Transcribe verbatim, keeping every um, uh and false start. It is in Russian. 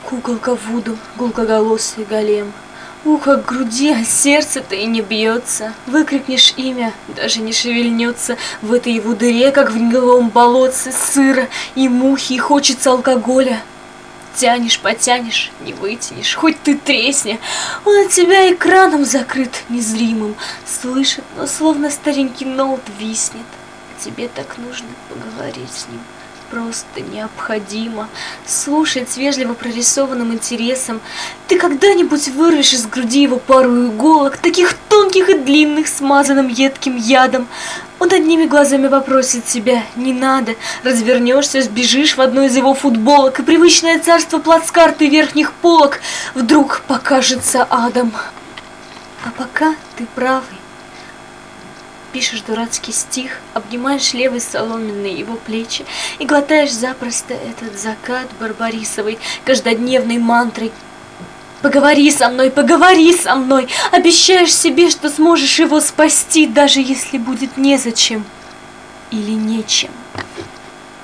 Куколка Вуду, гулкоголосый голем. Ухо к груди, а сердце-то и не бьется. Выкрикнешь имя, даже не шевельнется. В этой его дыре, как в гнилом болотце, сыро и мухи, и хочется алкоголя. Тянешь, потянешь, не вытянешь, хоть ты тресни. Он от тебя экраном закрыт незримым. Слышит, но словно старенький ноут виснет. Тебе так нужно поговорить с ним. Просто необходимо слушать с вежливо прорисованным интересом. Ты когда-нибудь вырвешь из груди его пару иголок, таких тонких и длинных, смазанным едким ядом? Он одними глазами попросит тебя: не надо. Развернешься, сбежишь в одну из его футболок, и привычное царство плацкарт и верхних полок вдруг покажется адом. А пока ты правый. Пишешь дурацкий стих, обнимаешь левой соломенной его плечи и глотаешь запросто этот закат барбарисовой каждодневной мантрой. Поговори со мной, поговори со мной, обещаешь себе, что сможешь его спасти, даже если будет незачем или нечем.